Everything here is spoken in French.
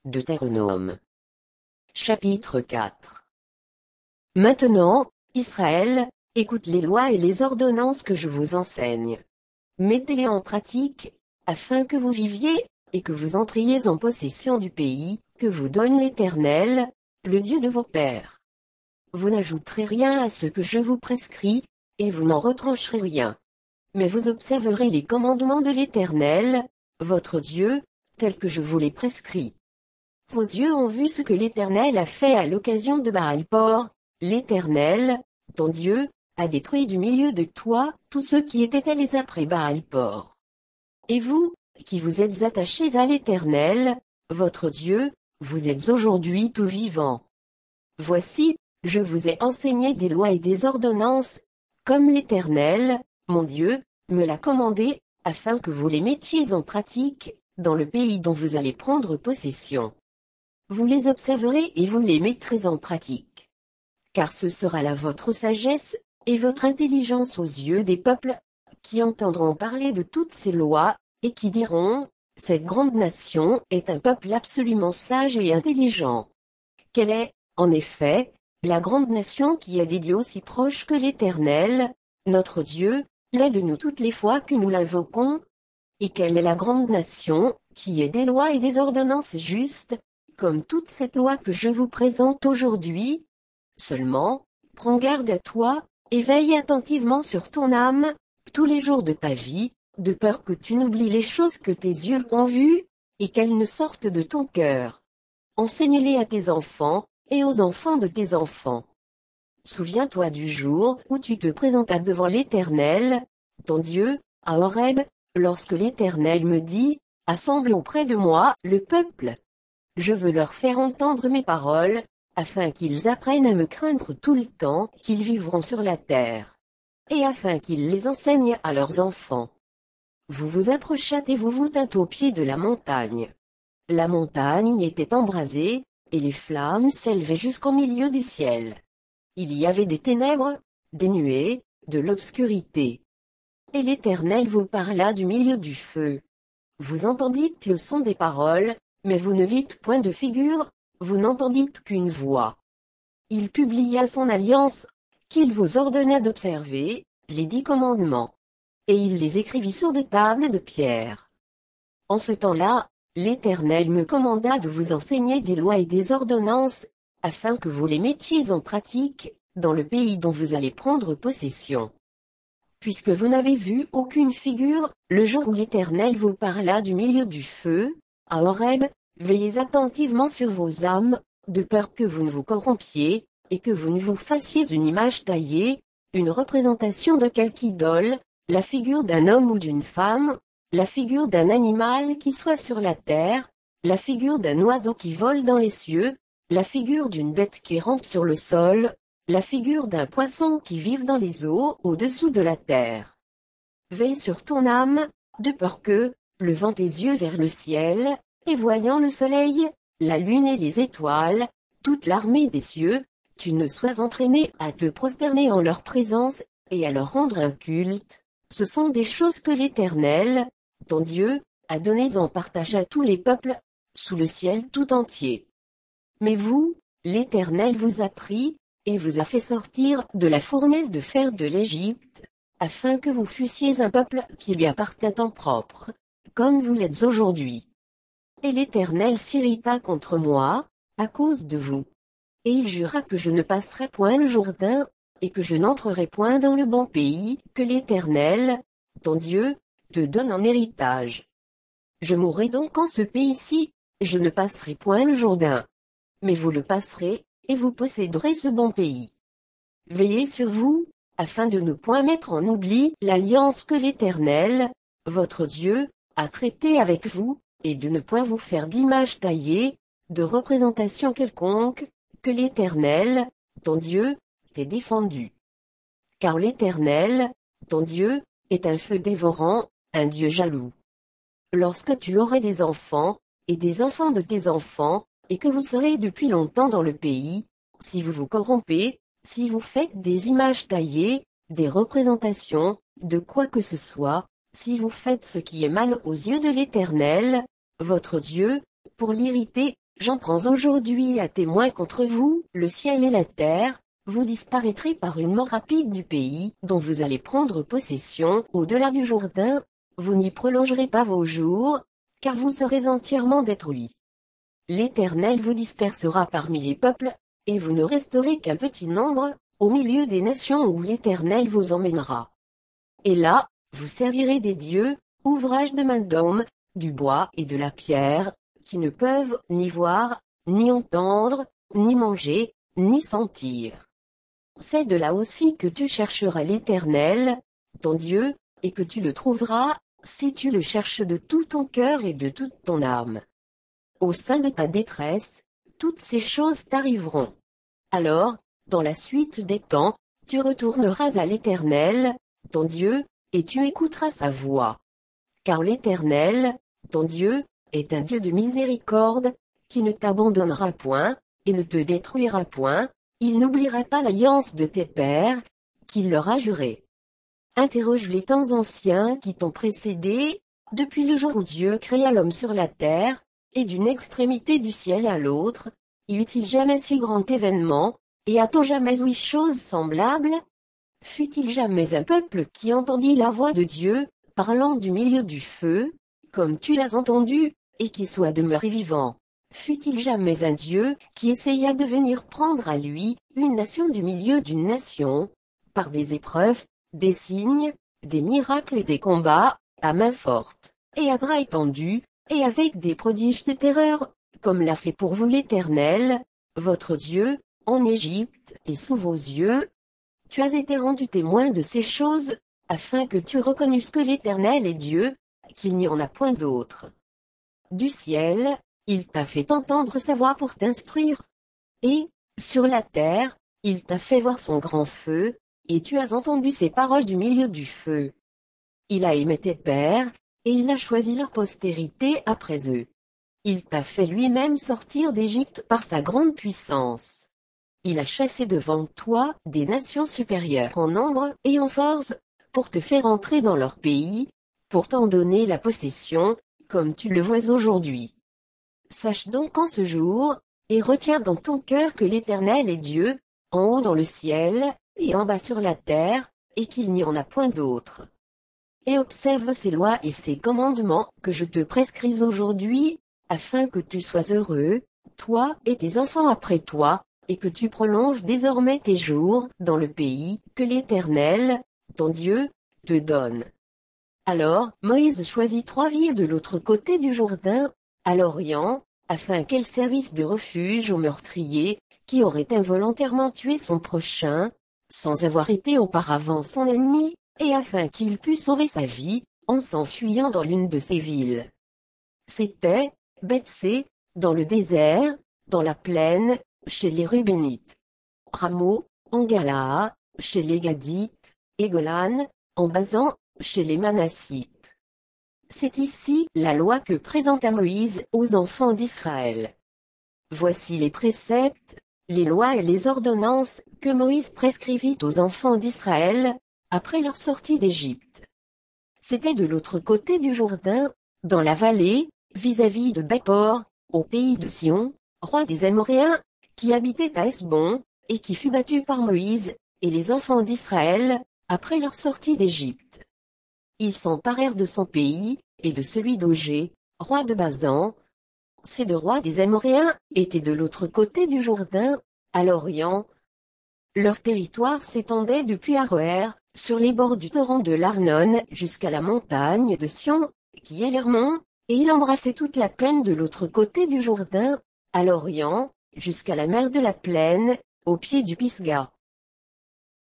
Deutéronome. Chapitre 4. Maintenant, Israël, écoute les lois et les ordonnances que je vous enseigne. Mettez-les en pratique, afin que vous viviez, et que vous entriez en possession du pays, que vous donne l'Éternel, le Dieu de vos pères. Vous n'ajouterez rien à ce que je vous prescris, et vous n'en retrancherez rien. Mais vous observerez les commandements de l'Éternel, votre Dieu, tels que je vous les prescris. Vos yeux ont vu ce que l'Éternel a fait à l'occasion de Baal-Por. L'Éternel, ton Dieu, a détruit du milieu de toi tous ceux qui étaient allés après Baal-Por. Et vous, qui vous êtes attachés à l'Éternel, votre Dieu, vous êtes aujourd'hui tout vivants. Voici, je vous ai enseigné des lois et des ordonnances, comme l'Éternel, mon Dieu, me l'a commandé, afin que vous les mettiez en pratique, dans le pays dont vous allez prendre possession. Vous les observerez et vous les mettrez en pratique. Car ce sera là votre sagesse, et votre intelligence aux yeux des peuples, qui entendront parler de toutes ces lois, et qui diront, cette grande nation est un peuple absolument sage et intelligent. Quelle est, en effet, la grande nation qui a des dieux aussi proches que l'Éternel, notre Dieu, l'est de nous toutes les fois que nous l'invoquons? Et quelle est la grande nation, qui ait des lois et des ordonnances justes, comme toute cette loi que je vous présente aujourd'hui? Seulement, prends garde à toi, et veille attentivement sur ton âme, tous les jours de ta vie, de peur que tu n'oublies les choses que tes yeux ont vues, et qu'elles ne sortent de ton cœur. Enseigne-les à tes enfants, et aux enfants de tes enfants. Souviens-toi du jour où tu te présentas devant l'Éternel, ton Dieu, à Horeb, lorsque l'Éternel me dit, assemble auprès de moi le peuple. Je veux leur faire entendre mes paroles, afin qu'ils apprennent à me craindre tout le temps qu'ils vivront sur la terre. Et afin qu'ils les enseignent à leurs enfants. Vous vous approchâtes et vous vous tîntes au pied de la montagne. La montagne était embrasée, et les flammes s'élevaient jusqu'au milieu du ciel. Il y avait des ténèbres, des nuées, de l'obscurité. Et l'Éternel vous parla du milieu du feu. Vous entendîtes le son des paroles, mais vous ne vîtes point de figure, vous n'entendîtes qu'une voix. Il publia son alliance, qu'il vous ordonna d'observer, les 10 commandements. Et il les écrivit sur de tables de pierre. En ce temps-là, l'Éternel me commanda de vous enseigner des lois et des ordonnances, afin que vous les mettiez en pratique, dans le pays dont vous allez prendre possession. Puisque vous n'avez vu aucune figure, le jour où l'Éternel vous parla du milieu du feu, à Horeb, veillez attentivement sur vos âmes, de peur que vous ne vous corrompiez, et que vous ne vous fassiez une image taillée, une représentation de quelque idole, la figure d'un homme ou d'une femme, la figure d'un animal qui soit sur la terre, la figure d'un oiseau qui vole dans les cieux, la figure d'une bête qui rampe sur le sol, la figure d'un poisson qui vive dans les eaux au-dessous de la terre. Veille sur ton âme, de peur que, levant tes yeux vers le ciel, et voyant le soleil, la lune et les étoiles, toute l'armée des cieux, tu ne sois entraîné à te prosterner en leur présence, et à leur rendre un culte. Ce sont des choses que l'Éternel, ton Dieu, a données en partage à tous les peuples, sous le ciel tout entier. Mais vous, l'Éternel vous a pris, et vous a fait sortir de la fournaise de fer de l'Égypte, afin que vous fussiez un peuple qui lui appartient en propre, comme vous l'êtes aujourd'hui. Et l'Éternel s'irrita contre moi, à cause de vous. Et il jura que je ne passerai point le Jourdain, et que je n'entrerai point dans le bon pays que l'Éternel, ton Dieu, te donne en héritage. Je mourrai donc en ce pays-ci, je ne passerai point le Jourdain. Mais vous le passerez, et vous posséderez ce bon pays. Veillez sur vous, afin de ne point mettre en oubli l'alliance que l'Éternel, votre Dieu, a traitée avec vous, et de ne point vous faire d'image taillée, de représentation quelconque, que l'Éternel, ton Dieu, t'ait défendu. Car l'Éternel, ton Dieu, est un feu dévorant, un Dieu jaloux. Lorsque tu aurais des enfants, et des enfants de tes enfants, et que vous serez depuis longtemps dans le pays, si vous vous corrompez, si vous faites des images taillées, des représentations, de quoi que ce soit, si vous faites ce qui est mal aux yeux de l'Éternel, votre Dieu, pour l'irriter, j'en prends aujourd'hui à témoin contre vous, le ciel et la terre, vous disparaîtrez par une mort rapide du pays dont vous allez prendre possession au-delà du Jourdain, vous n'y prolongerez pas vos jours, car vous serez entièrement détruits. L'Éternel vous dispersera parmi les peuples, et vous ne resterez qu'un petit nombre, au milieu des nations où l'Éternel vous emmènera. Et là, vous servirez des dieux, ouvrage de main d'homme, du bois et de la pierre, qui ne peuvent ni voir, ni entendre, ni manger, ni sentir. C'est de là aussi que tu chercheras l'Éternel, ton Dieu, et que tu le trouveras, si tu le cherches de tout ton cœur et de toute ton âme. Au sein de ta détresse, toutes ces choses t'arriveront. Alors, dans la suite des temps, tu retourneras à l'Éternel, ton Dieu, et tu écouteras sa voix. Car l'Éternel, ton Dieu, est un Dieu de miséricorde, qui ne t'abandonnera point, et ne te détruira point, il n'oubliera pas l'alliance de tes pères, qu'il leur a jurée. Interroge les temps anciens qui t'ont précédé, depuis le jour où Dieu créa l'homme sur la terre, et d'une extrémité du ciel à l'autre, y eut-il jamais si grand événement, et a-t-on jamais ouï chose semblable? Fut-il jamais un peuple qui entendit la voix de Dieu, parlant du milieu du feu, comme tu l'as entendu, et qui soit demeuré vivant? Fut-il jamais un Dieu qui essaya de venir prendre à lui une nation du milieu d'une nation, par des épreuves, des signes, des miracles et des combats, à main forte, et à bras étendus, et avec des prodiges de terreur, comme l'a fait pour vous l'Éternel, votre Dieu, en Égypte et sous vos yeux? Tu as été rendu témoin de ces choses, afin que tu reconnusses que l'Éternel est Dieu, qu'il n'y en a point d'autre. Du ciel, il t'a fait entendre sa voix pour t'instruire. Et, sur la terre, il t'a fait voir son grand feu, et tu as entendu ses paroles du milieu du feu. Il a aimé tes pères, et il a choisi leur postérité après eux. Il t'a fait lui-même sortir d'Égypte par sa grande puissance. Il a chassé devant toi des nations supérieures en nombre et en force, pour te faire entrer dans leur pays, pour t'en donner la possession, comme tu le vois aujourd'hui. Sache donc en ce jour, et retiens dans ton cœur que l'Éternel est Dieu, en haut dans le ciel, et en bas sur la terre, et qu'il n'y en a point d'autre. Et observe ces lois et ces commandements que je te prescris aujourd'hui, afin que tu sois heureux, toi et tes enfants après toi, et que tu prolonges désormais tes jours dans le pays que l'Éternel, ton Dieu, te donne. Alors Moïse choisit 3 villes de l'autre côté du Jourdain, à l'Orient, afin qu'elles servissent de refuge aux meurtriers, qui auraient involontairement tué son prochain, sans avoir été auparavant son ennemi, et afin qu'il pût sauver sa vie, en s'enfuyant dans l'une de ces villes. C'était Bethsé, dans le désert, dans la plaine, chez les Rubénites. Ramoth, en Galaad, chez les Gadites, et Golan, en Basan, chez les Manassites. C'est ici la loi que présenta Moïse aux enfants d'Israël. Voici les préceptes, les lois et les ordonnances que Moïse prescrivit aux enfants d'Israël, après leur sortie d'Égypte. C'était de l'autre côté du Jourdain, dans la vallée, vis-à-vis de Bethpor, au pays de Sion, roi des Amoréens, qui habitait à Hesbon, et qui fut battu par Moïse, et les enfants d'Israël, après leur sortie d'Égypte. Ils s'emparèrent de son pays, et de celui d'Ogé, roi de Basan. Ces 2 rois des Amoréens étaient de l'autre côté du Jourdain, à l'Orient. Leur territoire s'étendait depuis Aroër, sur les bords du torrent de l'Arnon jusqu'à la montagne de Sion, qui est l'Hermon, et il embrassait toute la plaine de l'autre côté du Jourdain, à l'Orient, jusqu'à la mer de la plaine, au pied du Pisga.